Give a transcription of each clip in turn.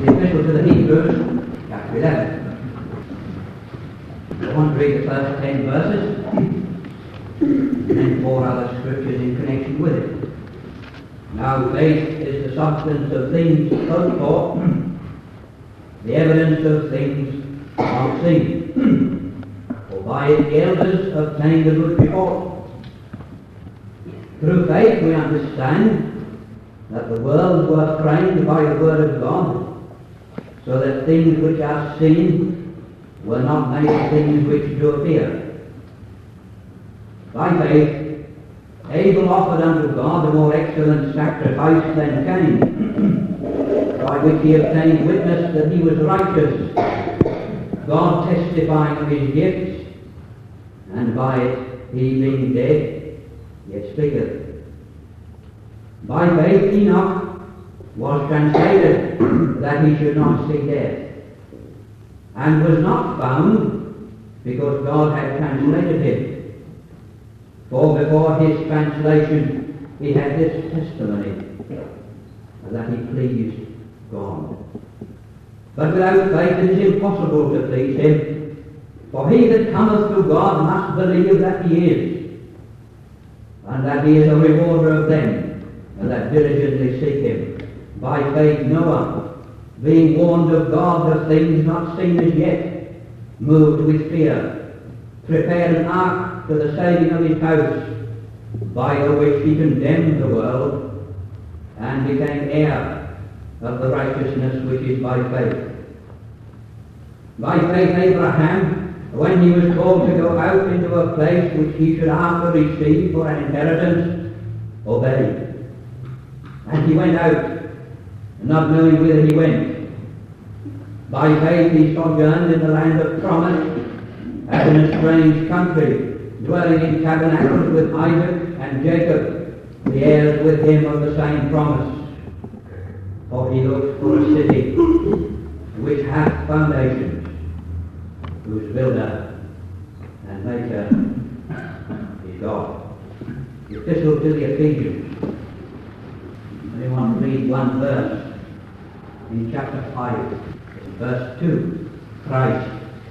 The Epistle to the Hebrews, chapter 11. I want to read the first 10 verses, and then 4 other scriptures in connection with it. Now faith is the substance of things hoped for, the evidence of things not seen. For by it the elders obtained a good report. Through faith we understand that the worlds were framed by the word of God, so that things which are seen were not made of things which do appear. By faith Abel offered unto God a more excellent sacrifice than Cain, by which he obtained witness that he was righteous, God testifying of his gifts, and by it he being dead yet speaketh. By faith Enoch was translated that he should not see death, and was not found because God had translated him. For before his translation he had this testimony, that he pleased God. But without faith it is impossible to please him, for he that cometh to God must believe that he is, and that he is a rewarder of them that diligently seek him. By faith Noah, being warned of God of things not seen as yet, moved with fear, prepared an ark to the saving of his house, by the which he condemned the world, and became heir of the righteousness which is by faith. By faith Abraham, when he was called to go out into a place which he should after receive for an inheritance, obeyed. And he went out, not knowing whither he went. By faith he sojourned in the land of promise, as in a strange country, dwelling in tabernacles with Isaac and Jacob, the heirs with him of the same promise. For he looked for a city which hath foundations, whose builder and maker is God. The Epistle to the Ephesians. I want to read one verse in chapter 5, verse 2. Christ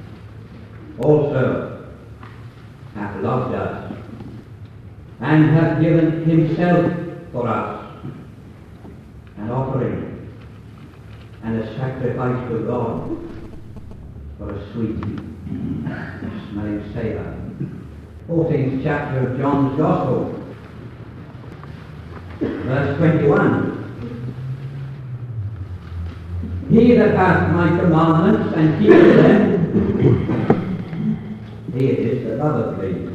also hath loved us, and hath given himself for us, an offering and a sacrifice to God for a sweet smelling savour. 14th chapter of John's Gospel, verse 21. He that hath my commandments and keepeth them, he it is that loveth me.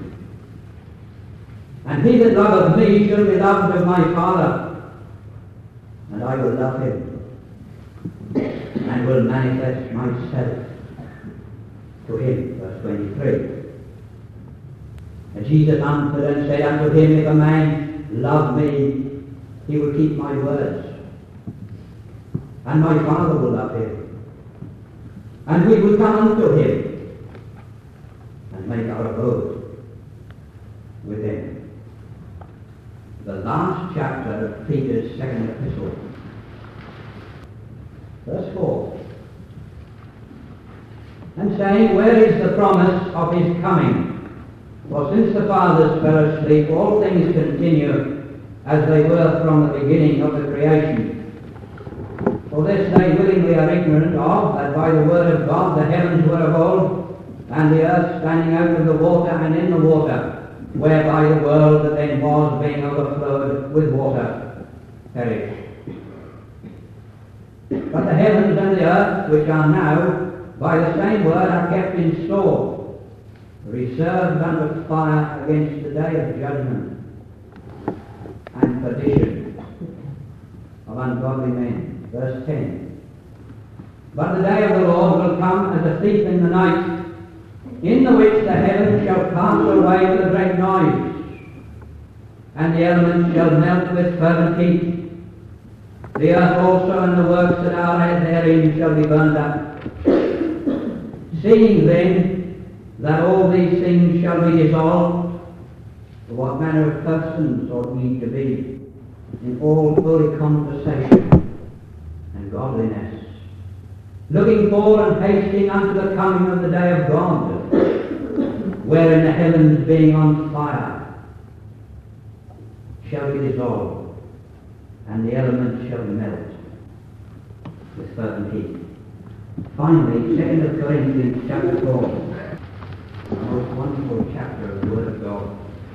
And he that loveth me shall be loved of my Father, and I will love him, and will manifest myself to him. Verse 23. And Jesus answered and said unto him, If a man love me, he will keep my words, and my Father will love him, and we will come unto him, and make our abode with him. The last chapter of Peter's second epistle, verse 4. And saying, Where is the promise of his coming? For since the fathers fell asleep, all things continue as they were from the beginning of the creation. For this they willingly are ignorant of, that by the word of God the heavens were of old, and the earth standing out of the water and in the water, whereby the world that then was, being overflowed with water, perished. But the heavens and the earth, which are now, by the same word are kept in store, reserved unto fire against the day of judgment and perdition of ungodly men. Verse 10. But the day of the Lord will come as a thief in the night, in the which the heavens shall pass away with a great noise, and the elements shall melt with fervent heat. The earth also and the works that are therein shall be burned up. Seeing then that all these things shall be dissolved, what manner of persons ought ye to be in all holy conversation and godliness, looking for and hasting unto the coming of the day of God, wherein the heavens being on fire shall be dissolved, and the elements shall melt with fervent heat. Finally, 2 Corinthians chapter 4, a most wonderful chapter of the Word of God.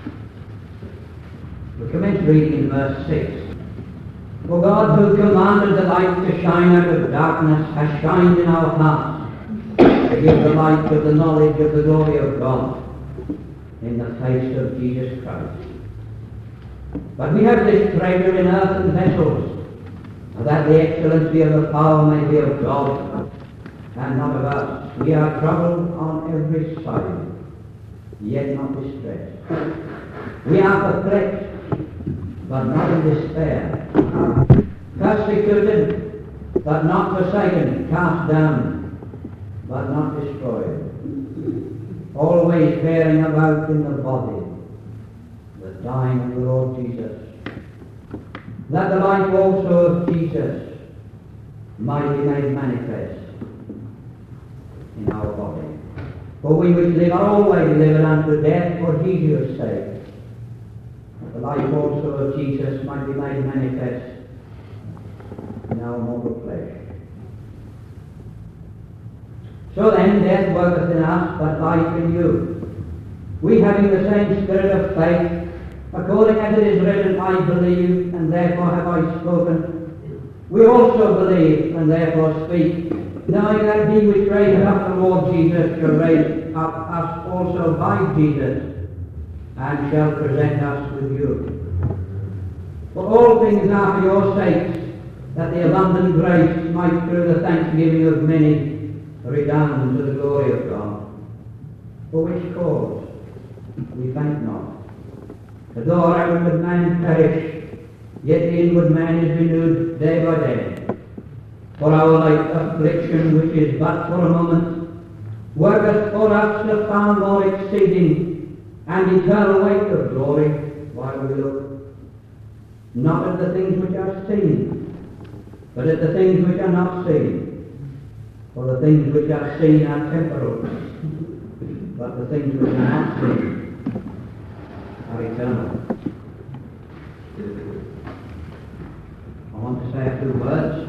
We commence reading in verse 6. For God, who commanded the light to shine out of darkness, has shined in our hearts to give the light of the knowledge of the glory of God in the face of Jesus Christ. But we have this treasure in earthen vessels, that the excellency of the power may be of God and not of us. We are troubled on every side, yet not distressed. We are perplexed, but not in despair. Persecuted, but not forsaken. Cast down, but not destroyed. Always bearing about in the body the dying of the Lord Jesus, that the life also of Jesus might be made manifest in our body. For we which live are always delivered unto death for Jesus' sake, that the life also of Jesus might be made manifest in our mortal flesh. So then death worketh in us, but life in you. We having the same spirit of faith, according as it is written, I believe, and therefore have I spoken. We also believe, and therefore speak, knowing that he which raised up the Lord Jesus shall raise up us also by Jesus, and shall present us with you. For all things are for your sakes, that the abundant grace might through the thanksgiving of many redound to the glory of God. For which cause we faint not. For though our outward man perish, yet the inward man is renewed day by day. For our light affliction, which is but for a moment, worketh for us the far more exceeding and eternal weight of glory, while we look not at the things which are seen, but at the things which are not seen. For the things which are seen are temporal, but the things which are not seen are eternal. I want to say a few words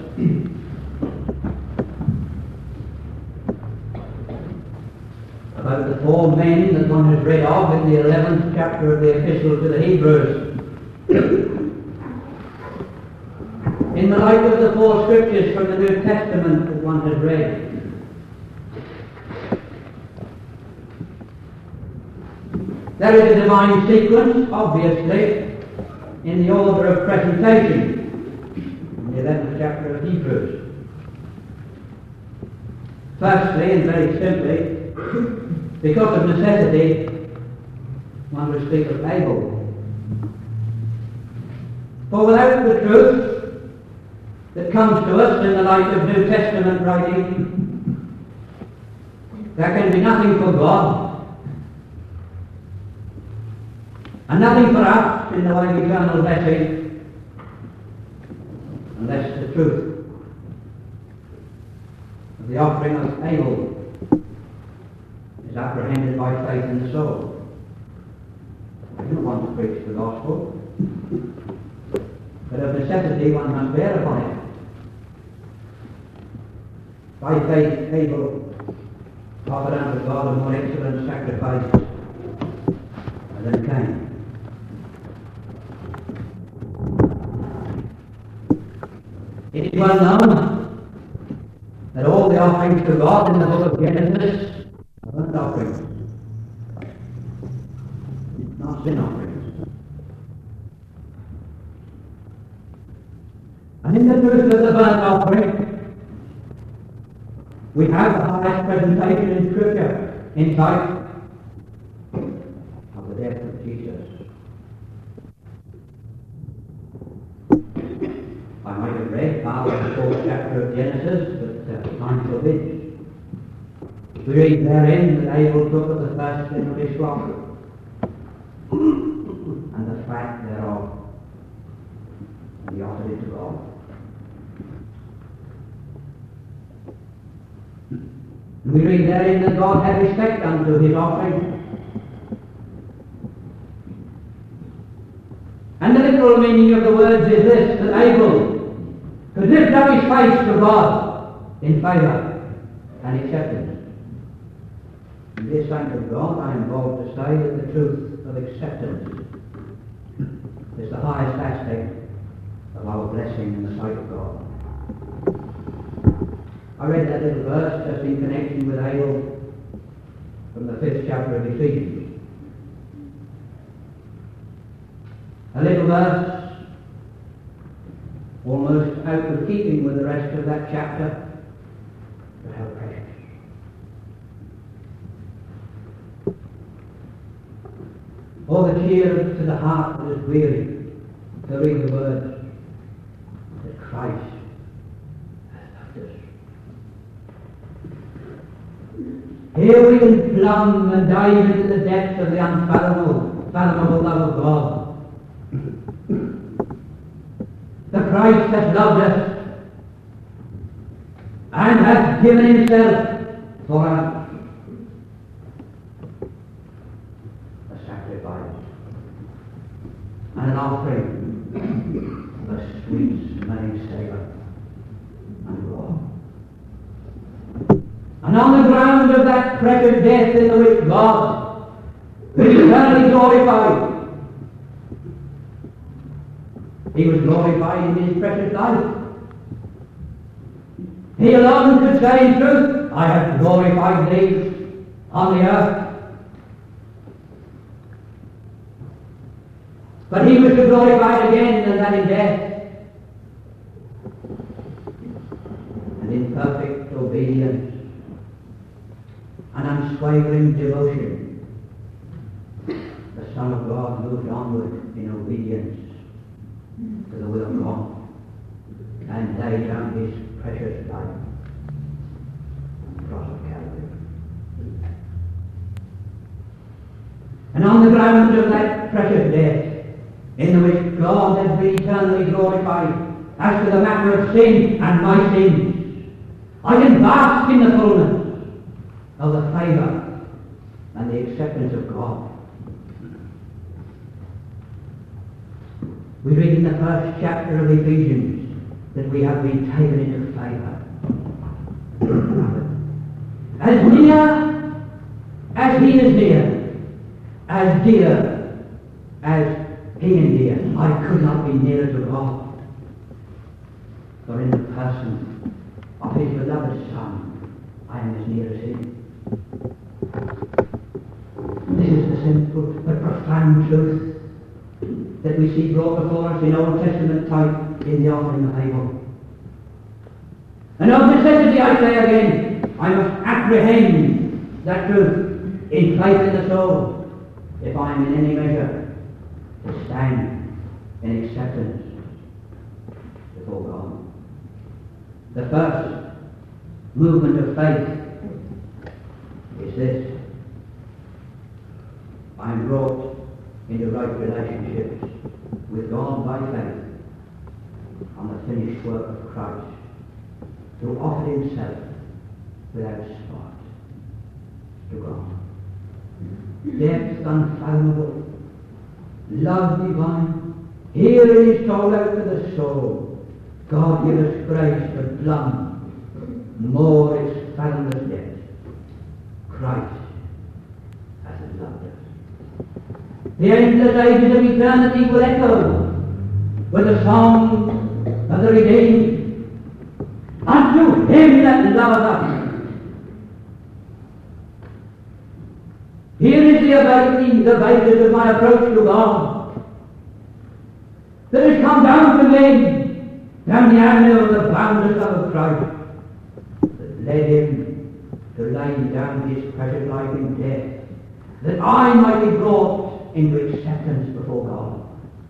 about the four men that one has read of in the 11th chapter of the Epistle to the Hebrews. In the light of the four scriptures from the New Testament that one has read, there is a divine sequence, obviously, in the order of presentation in the 11th chapter of Hebrews. Firstly, and very simply, because of necessity, one will speak of Abel. For without the truth that comes to us in the light of New Testament writing, there can be nothing for God, and nothing for us in the way of eternal blessing, unless the truth of the offering of Abel is apprehended by faith in the soul. I don't want to preach the gospel, but of necessity one must bear upon it. By faith Abel offered unto God a more excellent sacrifice than Cain. It is well known that all the offerings to God in the book of Genesis are burnt offerings, not sin offerings. And in the truth of the burnt offering, we have the highest presentation in Scripture in sight of the death of Jesus. I might have read part of the 4th chapter of Genesis, but time forbids. We read therein that Abel took of the firstling of his flock and the fat thereof, and he offered it to God. We read therein that God had respect unto his offering. And the literal meaning of the words is this, that Abel could lift up his face to God in favour and acceptance. And dear saint of God, I am bold to say that the truth of acceptance is the highest aspect of our blessing in the sight of God. I read that little verse just in connection with Abel from the 5th chapter of Ephesians. A little verse almost out of keeping with the rest of that chapter, but how precious. Oh, the cheer to the heart that is weary to read the words that Christ has loved us. Here we can plumb and dive into the depths of the unfathomable love of God. The Christ has loved us and has given himself for us. A sacrifice and an offering of a sweet smelling savour and warm. And on the ground of that precious death in which God was eternally glorified, he was glorified in his precious life. He alone could say in truth, I have glorified thee on the earth. But he was glorified again, and that in death. And in perfect obedience and unswavering devotion, the Son of God moved onward in obedience to the will of God and laid down his precious life on the cross of Calvary. And on the ground of that precious death, in which God has been eternally glorified, as to the matter of sin and my sins, I can bask in the fullness of the favour and the acceptance of God. We read in the 1st chapter of Ephesians that we have been taken into favour. As near as he is near, as dear as he is dear, I could not be nearer to God. For in the person of his beloved Son, I am as near as him. This is the simple but profound truth that we see brought before us in Old Testament type in the offering of Abel. And of necessity I say again, I must apprehend that truth in faith in the soul if I am in any measure to stand in acceptance before God. The first movement of faith is this: I am brought into right relationships with God by faith on the finished work of Christ, who offered himself without spot to God. Depth unfathomable, love divine, here it is told out to the soul. God give us grace to plumb more its fathomless depth. Christ has loved us. The endless ages of eternity will echo with the song of the redeemed. Unto him that loveth us. Here is the basis of my approach to God, that has come down to me, down the avenue of the boundless love of Christ, that led him to lay down his precious life in death, that I might be brought into acceptance before God.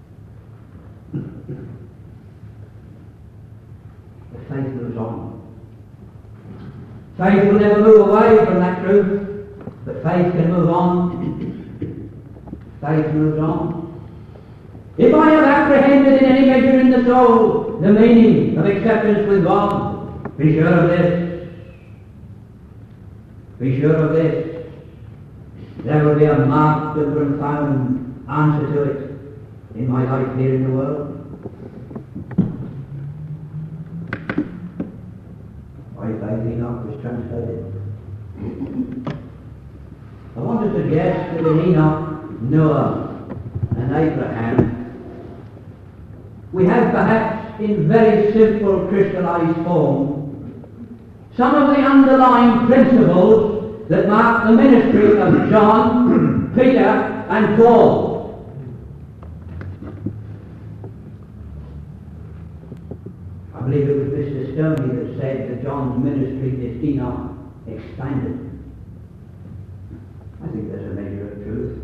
The faith moves on. Faith will never move away from that truth, but faith can move on. Faith moves on. If I have apprehended in any measure in the soul the meaning of acceptance with God, be sure of this: Be sure of this. There will be a marked and profound answer to it in my life here in the world. I believe Enoch was translated. I want to suggest that in Enoch, Noah, and Abraham, we have perhaps in very simple crystallized form some of the underlying principles that mark the ministry of John, Peter, and Paul. I believe it was Mr. Stoney that said that John's ministry is Enoch expanded. I think there's a measure of truth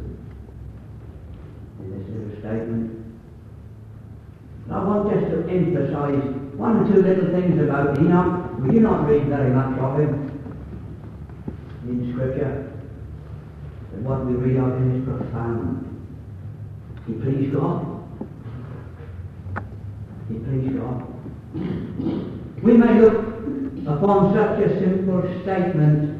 in this little statement. And I want just to emphasize one or two little things about Enoch. We do not read very much of him in Scripture, but what we read of him is profound. He pleased God. He pleased God. We may look upon such a simple statement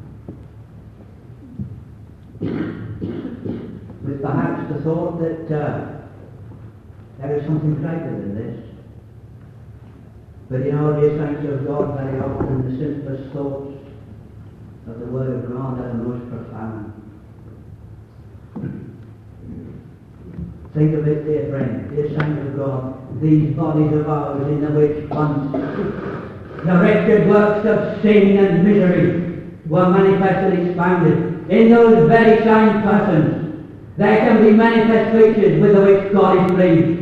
with perhaps the thought that there is something greater than this. But in our dear saints of God, very often the simplest thoughts of the Word of God are the most profound. Think of it, dear friend, dear saints of God, these bodies of ours in the which once the wretched works of sin and misery were manifestly expounded. In those very same persons, there can be manifest features with the which God is pleased.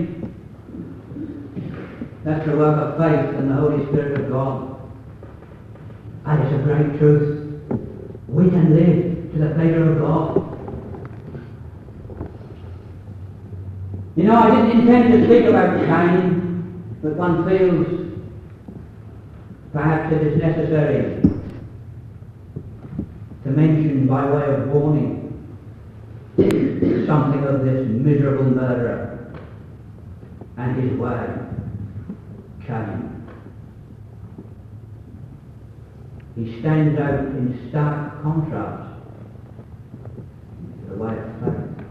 That's the work of faith and the Holy Spirit of God. And it's a great truth. We can live to the pleasure of God. You know, I didn't intend to speak about Cain, but one feels perhaps it is necessary to mention by way of warning something of this miserable murderer and his way. Cain. He stands out in stark contrast to the way of faith.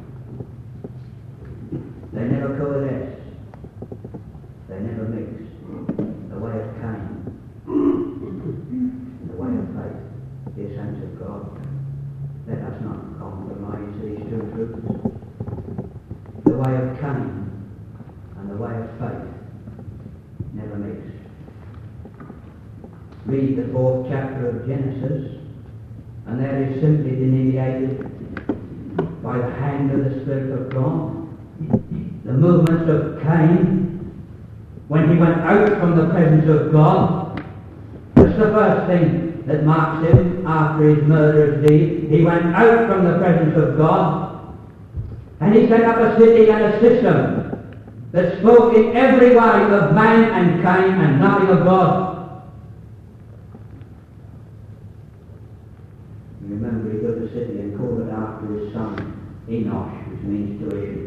They never coalesce. They never mix. The way of Cain and the way of faith. Dear saints of God, let us not compromise these two truths. The way of Cain and the way of faith never mix. Read the 4th chapter of Genesis, and there is simply delineated by the hand of the Spirit of God the movements of Cain when he went out from the presence of God. That's the first thing that marks him after his murderous deed. He went out from the presence of God, and he set up a city and a system that spoke in every way of man and Cain and nothing of God. You remember he built a city and called it after his son Enosh, which means to issue.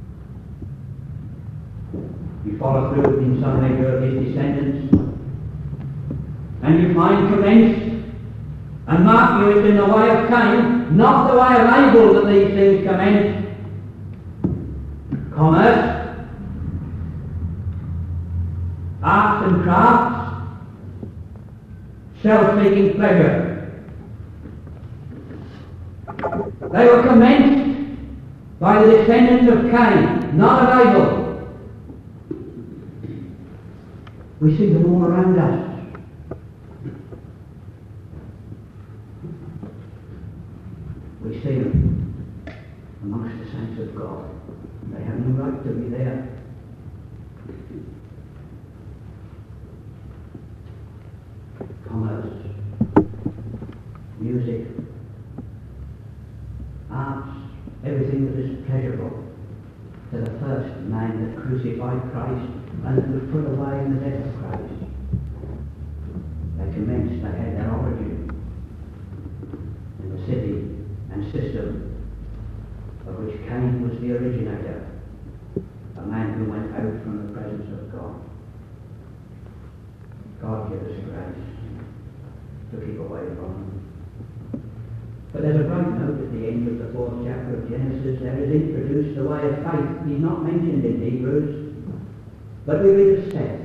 You follow through in some measure of his descendants, and you find commenced, and mark you, it's in the way of Cain, not the way of Abel that these things commenced. Commerce, arts and crafts, self-seeking pleasure. They were commenced by the descendants of Cain, not of Abel. We see them all around us. We see them amongst the saints of God. They have no right to be there. Commerce, music, arts, everything that is pleasurable to the first man that crucified Christ and that was put away in the death of Christ. They commenced, they had their origin in the city and system of which Cain was the originator, a man who went out from the presence of God. God give us grace to keep away from them. But there's a bright note at the end of the 4th chapter of Genesis. There is introduced the way of faith. He's not mentioned in Hebrews, but we read of Seth.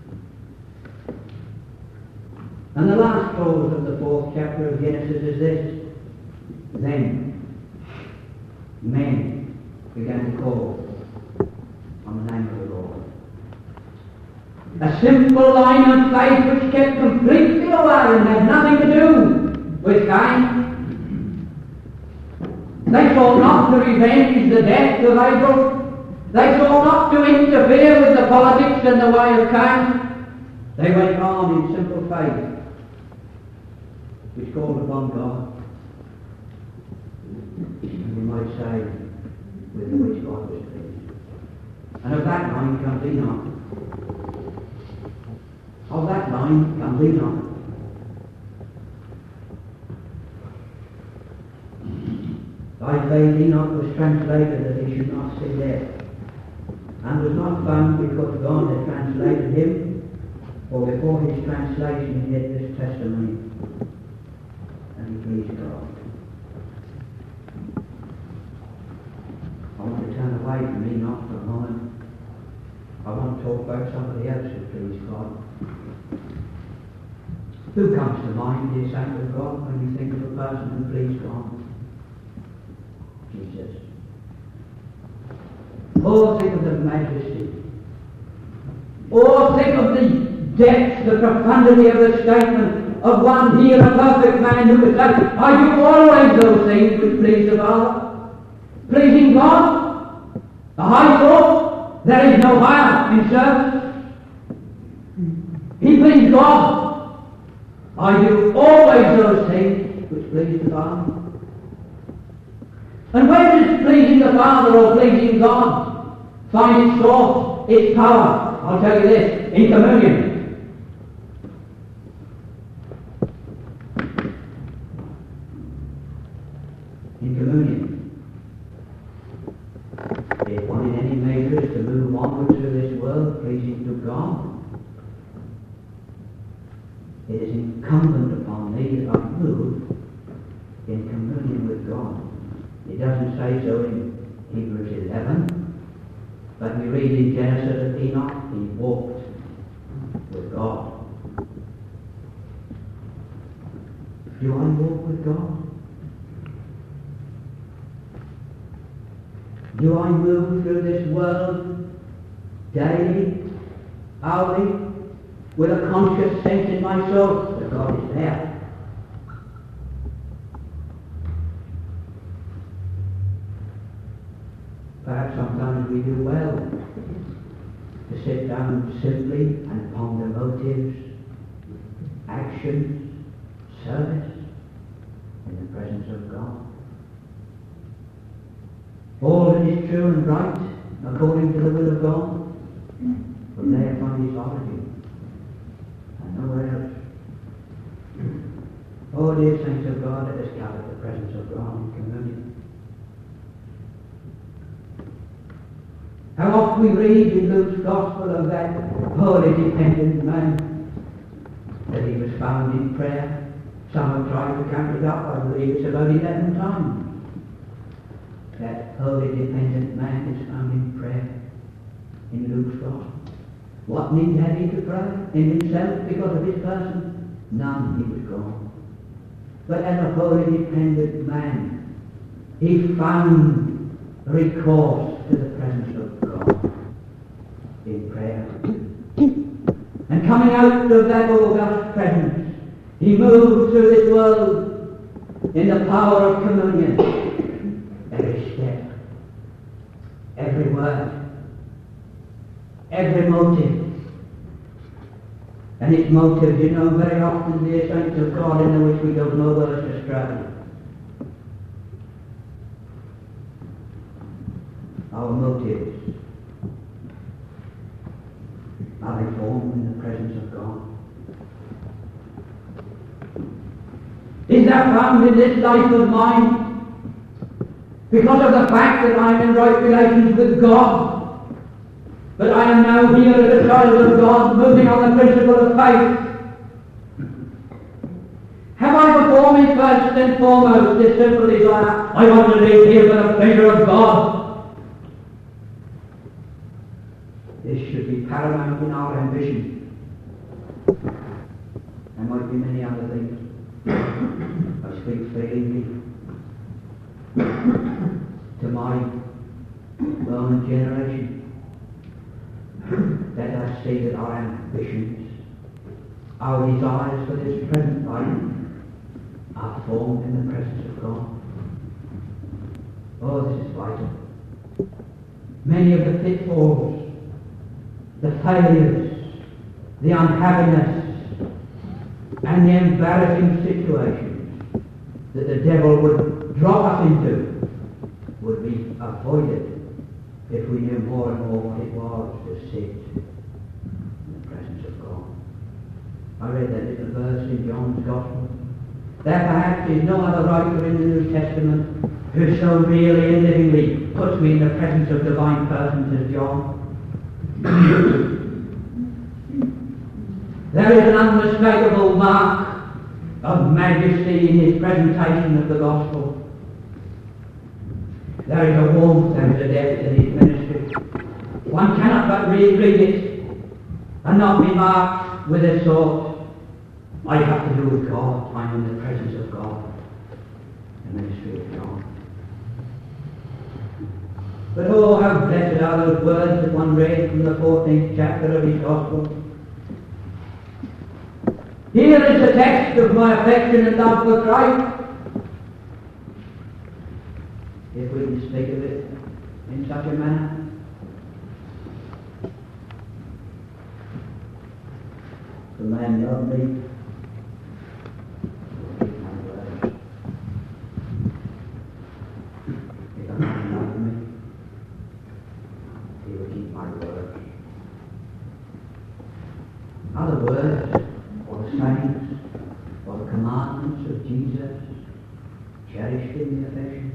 And the last clause of the 4th chapter of Genesis is this: then men began to call on the name of the Lord. A simple line of faith which kept completely away and had nothing to do with Cain. They sought not to revenge the death of Abel. They sought not to interfere with the politics and the way of Cain. They went on in simple faith, which called upon God. And we might say, with which God was pleased. And of that line comes Enoch. Of that line comes Enoch. By faith Enoch was translated that he should not see death, and was not found because God had translated him, for before his translation he had this testimony, and he pleased God. I want to turn away from Enoch for a moment. I want to talk about somebody else who pleased God. Who comes to mind, dear saint of God, when you think of a person who pleased God? Jesus. Oh, think of the majesty. Oh, think of the depth, the profundity of the statement of one here, a perfect man who would say, I do always those things which please the Father. Pleasing God, the high thought, there is no higher in service. He pleased God. I do always those things which please the Father. And where does pleasing the Father or pleasing God find its source, its power? I'll tell you this, in communion. In communion. If one in any measure is to move onward through this world pleasing to God, it is incumbent upon me that I move in communion with God. It doesn't say so in Hebrews 11, but we read in Genesis that Enoch, he walked with God. Do I walk with God? Do I move through this world daily, hourly, with a conscious sense in my soul that God is there? Perhaps sometimes we do well to sit down simply and ponder motives, actions, service in the presence of God. All that is true and right according to the will of God, from there find its origin and nowhere else. Oh dear saints of God, let us gather the presence of God in communion. How often we read in Luke's Gospel of that wholly dependent man, that he was found in prayer. Some have tried to count it up, I believe it's about 11 times. That wholly dependent man is found in prayer in Luke's Gospel. What need had he to pray in himself because of his person? None, he was gone. But as a wholly dependent man, he found recourse to the presence of God in prayer. And coming out of that august presence, he moved through this world in the power of communion. Every step, every word, every motive. And its motive, you know, very often, dear saints of God, in which we don't know where to struggle. Our motives are they formed in the presence of God? Is that found in this life of mine? Because of the fact that I'm in right relations with God, but I am now here as a child of God, moving on the principle of faith. Have I performed for me first and foremost this simple desire. I want to live here for the pleasure of God. This should be paramount in our ambition. There might be many other things. I speak freely to my Roman generation. Let us see that our ambitions, our desires for this present life, are formed in the presence of God. Oh, this is vital. Many of the pitfalls, the failures, the unhappiness, and the embarrassing situations that the devil would drop us into would be avoided if we knew more and more what it was to sit in the presence of God. I read that little verse in John's Gospel. There perhaps is no other writer in the New Testament who so really and livingly puts me in the presence of divine persons as John. There is an unmistakable mark of majesty in his presentation of the Gospel. There is a warmth, there is a depth in his ministry. One cannot but read it and not be marked with a thought, I have to do with God, I'm in the presence of God, the ministry of God. But oh, how blessed are those words that one read from the 14th chapter of his Gospel. Here is the text of my affection and love for Christ. If we can speak of it in such a manner. The man loved me. Keep my word. If a man loved me, he will keep my word. Other words, or the sayings, or the commandments of Jesus, cherished in the affections.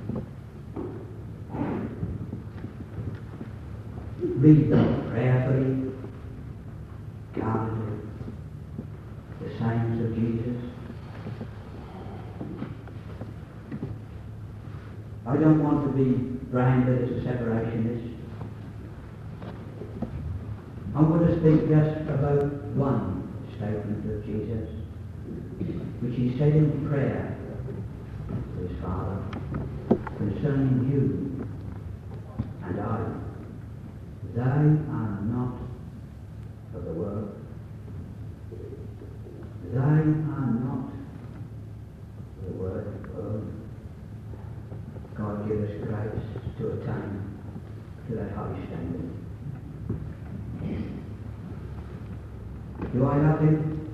Read them prayerfully, guardedly, the sayings of Jesus. I don't want to be branded as a separationist. I'm going to speak just about one statement of Jesus, which he said in prayer to his Father concerning you and I. They are not of the world. They are not the word of God. God give us grace to attain to that high standard. Do I love him?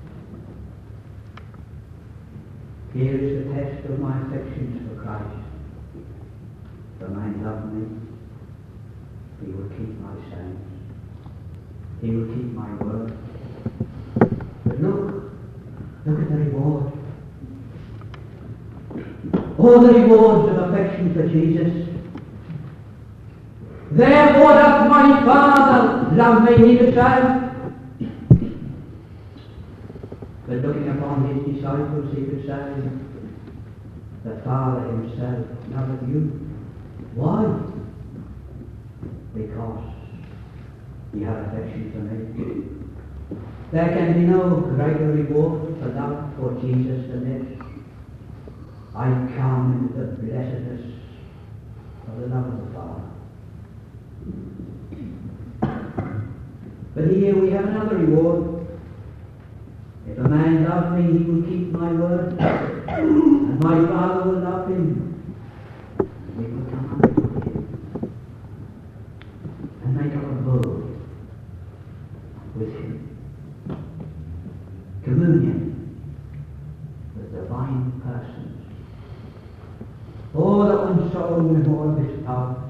Here is the test of my affections for Christ. The man loved me. He will keep my sayings. He will keep my word. But look at the reward. All the rewards of affection for Jesus. Therefore doth my Father love me, he said. But looking upon his disciples, he would say, the Father himself loveth you. Why? Because he had affection for me. There can be no greater reward for love for Jesus than this. I come into the blessedness of the love of the Father. But here we have another reward. If a man love me, he will keep my word, and my Father will love him. We will come unto him and make our abode with him. Communion with divine persons. Oh, that one saw knew more of his power.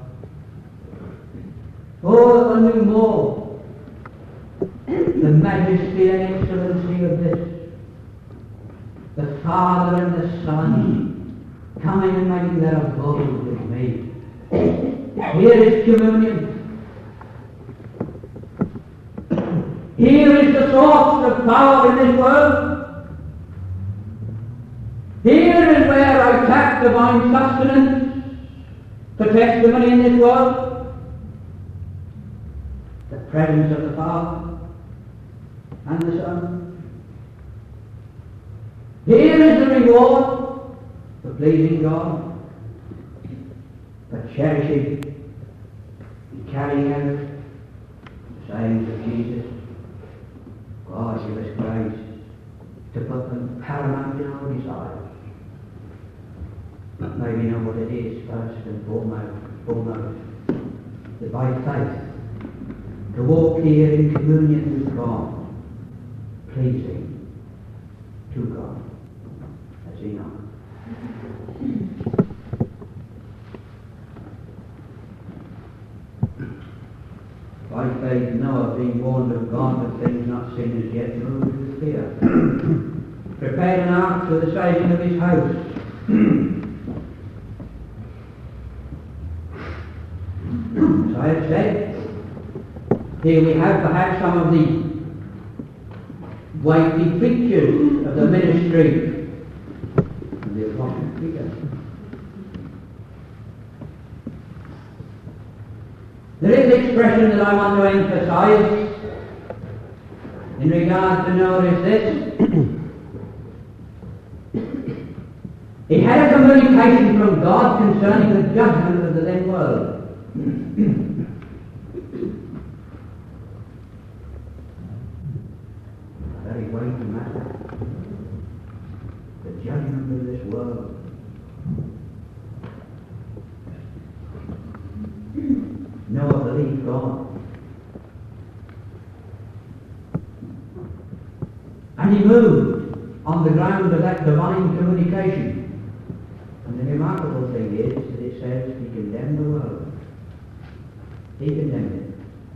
Oh, that one knew more the majesty and excellency of this. The Father and the Son coming and making their abode with me. Here is communion. Here is the source of power in this world. Here is where I tap divine sustenance for testimony in this world. The presence of the Father and the Son. Here is the reward for pleasing God, for cherishing and carrying out the sayings of Jesus. God, give us grace to put them paramount in our desires. May we know what it is first and foremost, that by faith, to walk here in communion with God, pleasing to God, as Enoch. By faith Noah, being warned of God of things not seen as yet, moved with fear, prepared an ark for the saving of his house. As I have said, here we have perhaps some of the weighty features of the ministry of the Apostle Peter. There is an expression that I want to emphasize in regard to Noah is this. He had a communication from God concerning the judgment of the then world. A very weighty matter. The judgment of this world. Noah believed God. And he moved on the ground of that divine communication. And the remarkable thing is that it says he condemned the world. He condemned it.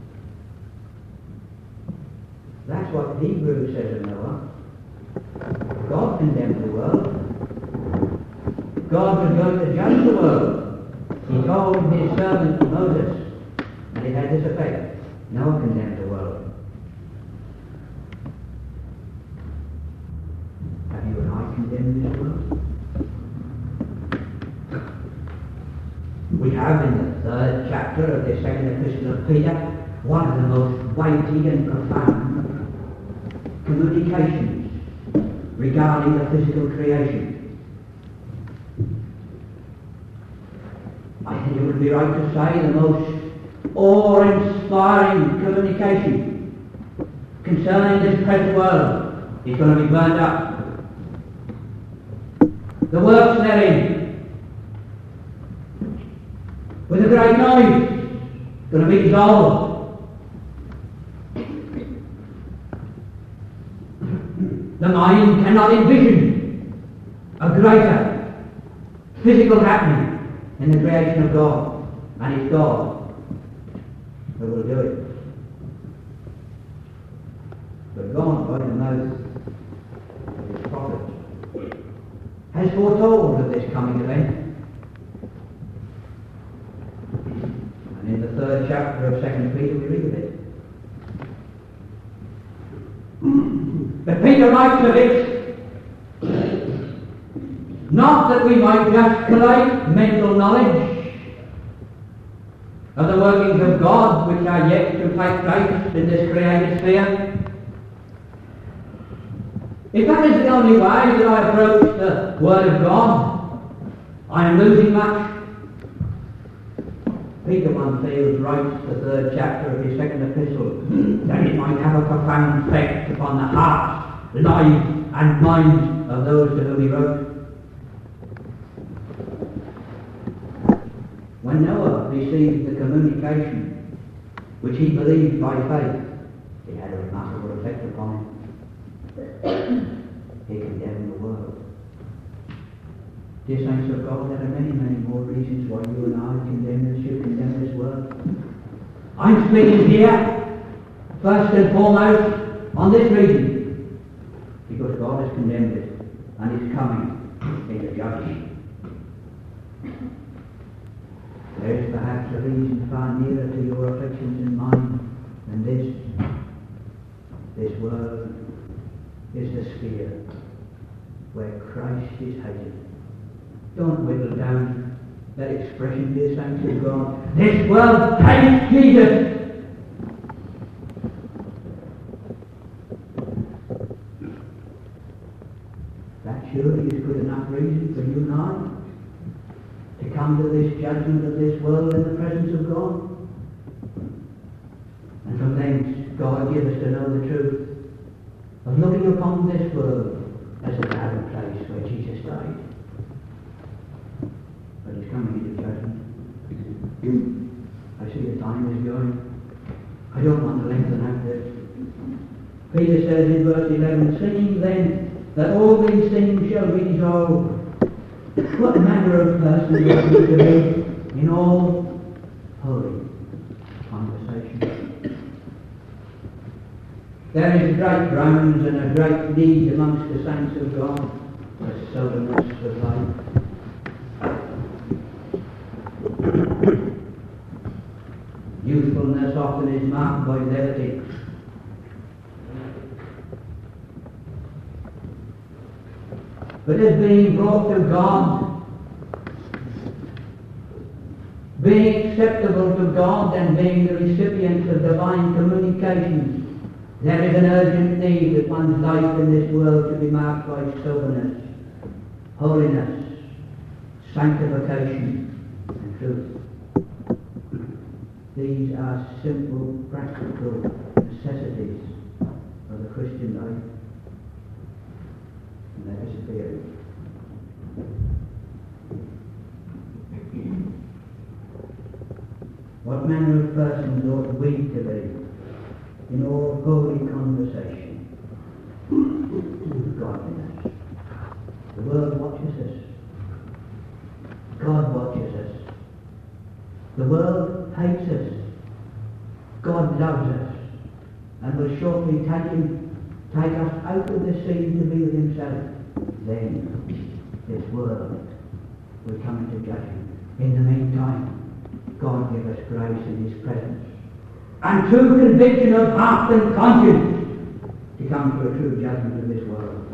That's what Hebrews says of Noah. God condemned the world. God was going to judge the world. He told his servant Moses, and it had this effect. Noah condemned the world. Have you and I condemned this world? We have in the 3rd chapter of the 2nd epistle of Peter one of the most weighty and profound communications regarding the physical creation. I think it would be right to say the most awe-inspiring communication concerning this present world is going to be burned up. The works therein, with a great noise, going to be dissolved. The mind cannot envision a greater physical happening in the creation of God, and it's God who will do it. But God, by the mouth of his prophet, has foretold of this coming event. And in the 3rd chapter of 2 Peter we read of it. But Peter writes of it, not that we might just collate mental knowledge of the workings of God which are yet to take place in this created sphere. If that is the only way that I approach the Word of God, I am losing much. Peter, one feels, writes the 3rd chapter of his 2nd epistle that it might have a profound effect upon the hearts, lives and minds of those to whom he wrote. When Noah received the communication which he believed by faith, it had a remarkable effect upon him. He condemned the world. Dear saints of God, there are many, many more reasons why you and I should condemn this world. I'm speaking here, first and foremost, on this reason, because God has condemned it and is coming into judgment. There is perhaps a reason far nearer to your afflictions and mine than this. This world is the sphere where Christ is hated. Don't whittle down that expression, dear saints of God. This world hates Jesus. That surely is good enough reason for you and I to come to this judgment of this world in the presence of God. And from thence God give us to know the truth of looking upon this world as a barren place where Jesus died. But he's coming into judgment. I see the time is going. I don't want to lengthen out this. Peter says in verse 11, seeing then that all these things shall be dissolved, what manner of person is he to be in all holy conversation? There is great grounds and a great need amongst the saints of God for soberness of life. Youthfulness often is marked by levity. But as being brought to God, being acceptable to God and being the recipients of divine communications, there is an urgent need that one's life in this world to be marked by soberness, holiness, sanctification, and truth. These are simple, practical necessities of the Christian life. And that is a theory. What manner of persons ought we to be in all holy conversation? Godliness. The world watches us. God watches us. The world hates us. God loves us and will shortly take us out of the scene to be with himself. Then this world will come into judgment. In the meantime, God give us grace in his presence and true conviction of heart and conscience to come to a true judgment of this world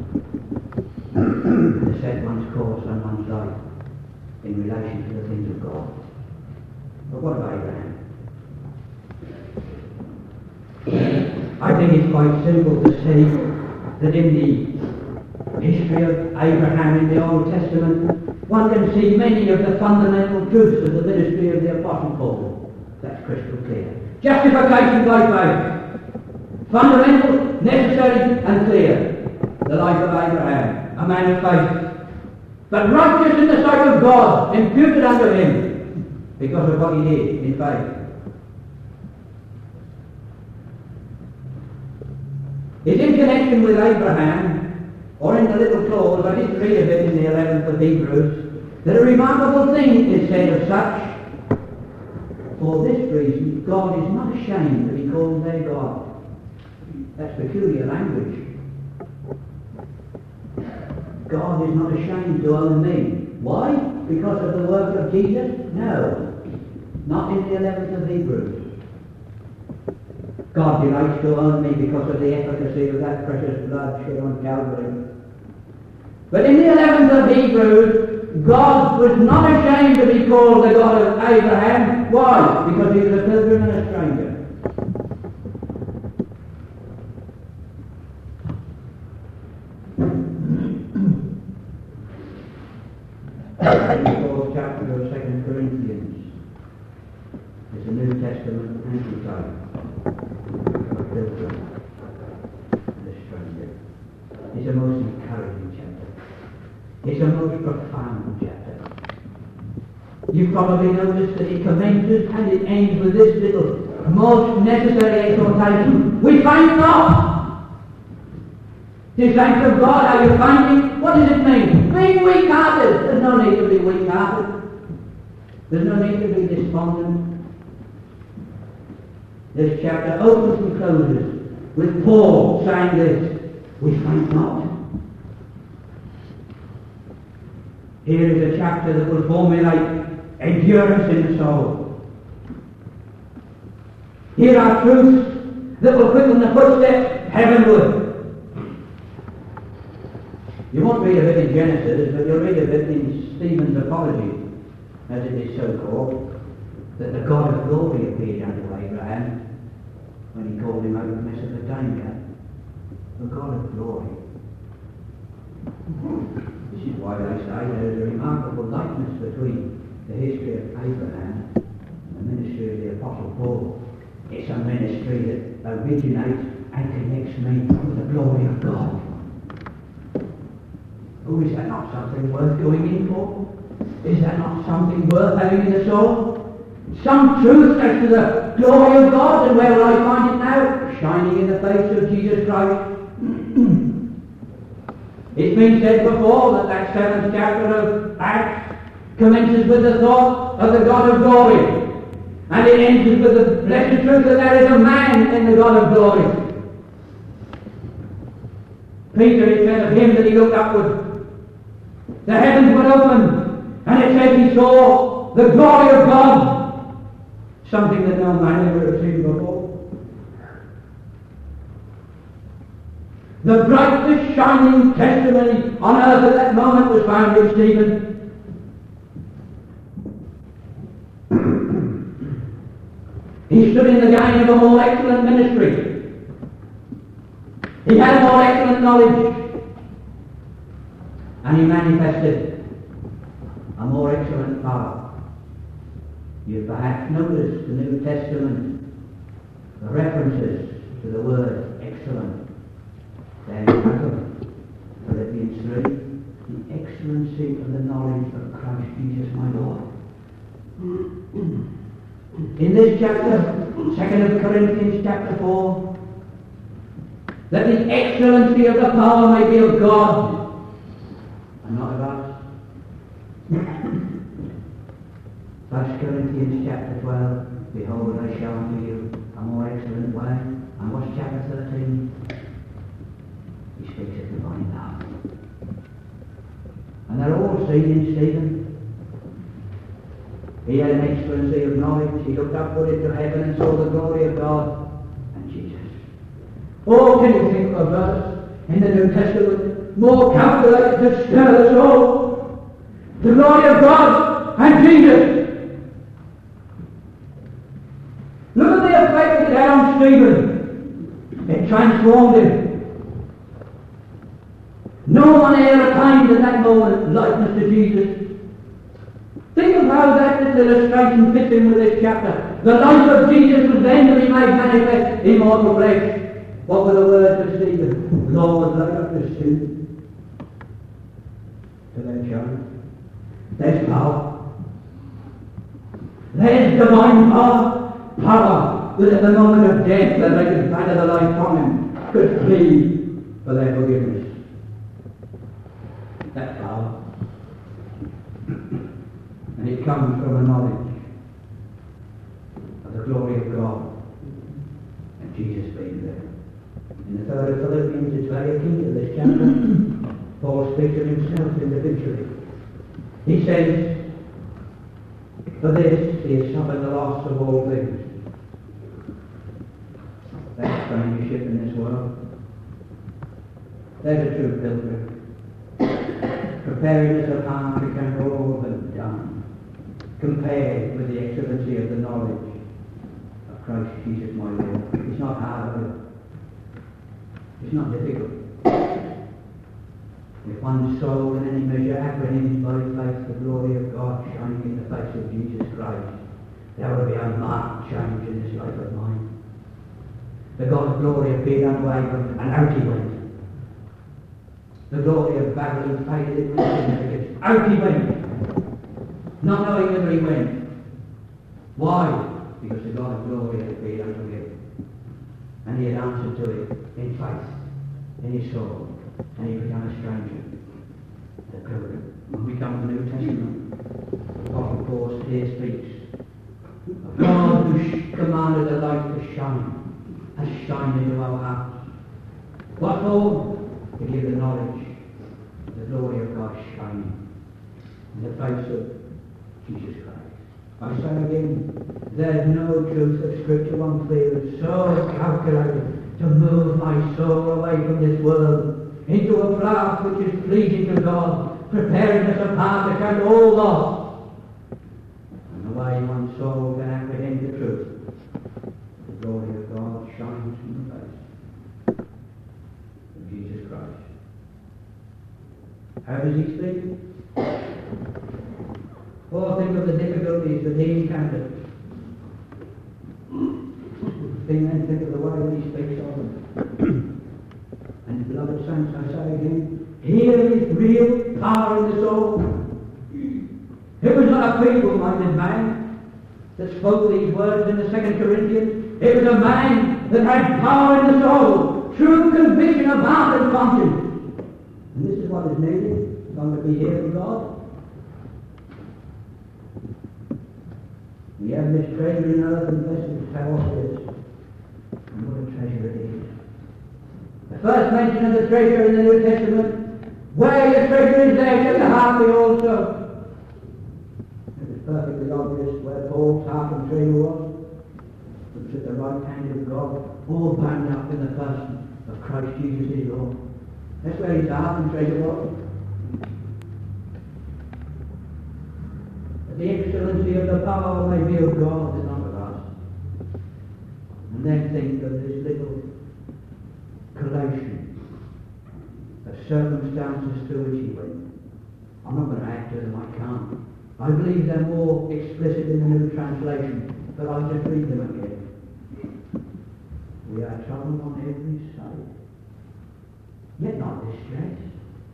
and to set one's course on one's life in relation to the things of God. But what about Abraham? I think it's quite simple to see that in the history of Abraham in the Old Testament, one can see many of the fundamental truths of the ministry of the Apostle Paul. That's crystal clear. Justification by faith. Fundamental, necessary and clear. The life of Abraham, a man of faith. But righteous in the sight of God, imputed unto him because of what he did in faith. It's in connection with Abraham, or in the little clause, I didn't read of it in the 11th of Hebrews, that a remarkable thing is said of such. For this reason, God is not ashamed to be called their God. That's peculiar language. God is not ashamed to own me. Why? Because of the work of Jesus? No. Not in the 11th of Hebrews. God delights to own me because of the efficacy of that precious blood shed on Calvary. But in the 11th of Hebrews, God was not ashamed to be called the God of Abraham. Why? Because he was a pilgrim and a stranger. In the 4th chapter of 2 Corinthians, it's a New Testament antitype. It's a most encouraging chapter. It's a most profound chapter. You've probably noticed that it commences and it ends with this little most necessary exhortation. We find not. The saints of God, are you finding? What does it mean? Being weak-hearted. There's no need to be weak-hearted. There's no need to be despondent. This chapter opens and closes with Paul saying this. We find not. Here is a chapter that will formulate endurance in the soul. Here are truths that will quicken the footsteps heavenward. You won't read of it in Genesis, but you'll read of it in Stephen's apology, as it is so called, that the God of glory appeared unto Abraham when he called him out of Mesopotamia. The God of glory. This is why they say there is a remarkable likeness between the history of Abraham and the ministry of the Apostle Paul. It's a ministry that originates and connects me with the glory of God. Oh, is that not something worth going in for? Is that not something worth having in the soul? Some truth as to the glory of God, and where will I find it now? Shining in the face of Jesus Christ. It's been said before that 7th chapter of Acts commences with the thought of the God of glory, and it ends with the blessed truth that there is a man in the God of glory. Peter, it said of him that he looked upward. The heavens were opened, and it said he saw the glory of God, something that no man ever had seen before. The brightest shining testimony on earth at that moment was found in Stephen. He stood in the gain of a more excellent ministry. He had more excellent knowledge. And he manifested a more excellent power. You've perhaps noticed the New Testament, the references to the word excellent. There in Philippians 3, the excellency of the knowledge of Christ Jesus my Lord. In this chapter, 2 Corinthians chapter 4, that the excellency of the power may be of God and not of us. 1 Corinthians chapter 12, behold, I show unto you a more excellent way. And what's chapter 13? He speaks of divine love. And they're all seen in Stephen. He had an excellency of knowledge. He looked upward into heaven and saw the glory of God and Jesus. Oh, can you think of us in the New Testament more calculated to stir the soul? The glory of God and Jesus. Look at the effect it had on Stephen. It transformed him. No one ever attained at that moment likeness to Jesus. Think of how that little illustration fits in with this chapter. The life of Jesus was then to be made manifest in mortal flesh. What were the words of Stephen? Lord, let us sin. To their child. There's power. There's divine power. Power that at the moment of death, that they could batter the life from him, could plead for their forgiveness. That power. And it comes from a knowledge of the glory of God and Jesus being there. In the 3rd of Philippians, it's very key to this chapter. Paul speaks of himself individually. He says, for this he has suffered the loss of all things. That's premiership in this world. There's a true pilgrim. Preparing us of heart to come all but done. Compared with the excellency of the knowledge of Christ Jesus my Lord. It's not hard. It's not difficult. If one's soul in any measure apprehends by faith the glory of God shining in the face of Jesus Christ, there will be a marked change in this life of mine. The God of glory appeared unto Abram, and out he went. The glory of Babylon faded with significance. Out he went, not knowing whither he went. Why? Because the God of glory had appeared unto him, and he had answered to it in faith, in his soul, and he became a stranger. The pilgrim. When we come to the New Testament, Apostle Paul here speaks of God who commanded the light to shine, has shined into our hearts. What for? To give the knowledge of the glory of God shining in the face of Jesus Christ. I say again, there's no truth of Scripture one feels so calculated to move my soul away from this world into a flask which is pleasing to God, preparing us a path to count all lost. And the way one soul can apprehend the truth, the glory of God shines from the face of Jesus Christ. How does he speak? Oh, think of the difficulties that he encountered. Think of the way that he speaks of them. And beloved saints, I say again, here is real power in the soul. It was not a feeble-minded man that spoke these words in the 2 Corinthians. It was a man that had power in the soul, true conviction of heart and conscience. And this is what is needed if I'm to be here for God. We have this treasure in earth and blessed power it is. And what a treasure it is. The first mention of the treasure in the New Testament, where your treasure is, there shall your heart be also. It was perfectly obvious where Paul's heart and treasure was. It was at the right hand of God, all bound up in the person of Christ Jesus his Lord. That's where his heart and treasure was. But the excellency of the power may be of God and not of us. And then think of this little collation of circumstances through which he went. I'm not going to add to them, I can't. I believe they're more explicit in the New Translation, but I'll just read them again. We are troubled on every side, yet not distressed.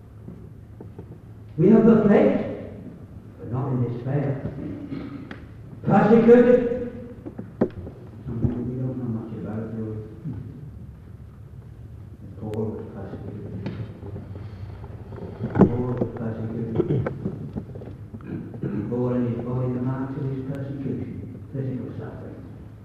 We are perplexed, but not in despair. Persecuted. Something we don't know much about, do we? Paul was persecuted. Paul was persecuted. He bore in his body the marks of his persecution, physical suffering.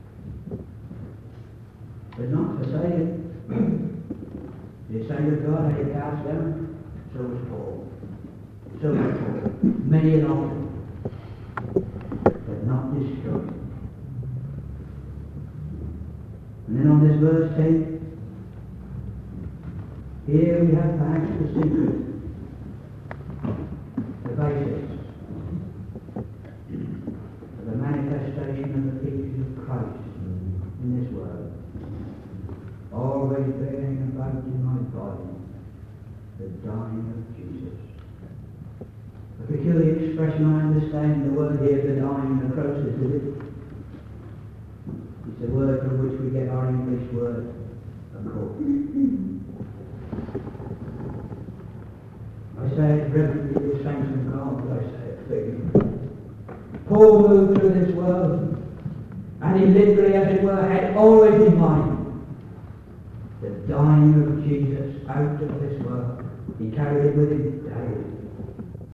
But not forsaken. The saint of God had cast down, so was Paul. So was Paul. Many an often, but not destroyed. And then on this verse 10, here we have perhaps the secret, the basis of the manifestation of the features of Christ in this world. Always bearing about in my body the dying of Jesus. A peculiar expression, I understand the word here, the dying, the process, is it? It's the word from which we get our English word, of course. I say it reverently with saints of God, but I say it figuratively. Paul moved through this world, and he literally, as it were, had always in mind the dying of Jesus out of this world. He carried it with him daily.